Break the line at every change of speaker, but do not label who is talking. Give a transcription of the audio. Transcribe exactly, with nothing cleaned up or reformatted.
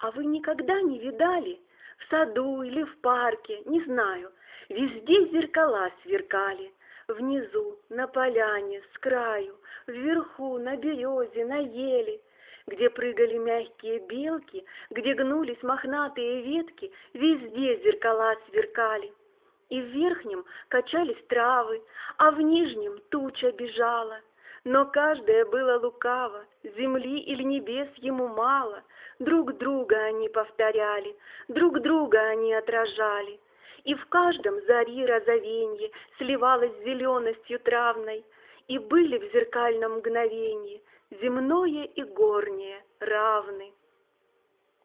А вы никогда не видали? В саду или в парке, не знаю, везде зеркала сверкали. Внизу, на поляне, с краю, вверху, на березе, на еле. Где прыгали мягкие белки, где гнулись мохнатые ветки, везде зеркала сверкали. И в верхнем качались травы, а в нижнем туча бежала. Но каждое было лукаво, земли или небес ему мало. Друг друга они повторяли, друг друга они отражали. И в каждом зари розовенье сливалось с зеленостью травной. И были в зеркальном мгновенье земное и горнее равны.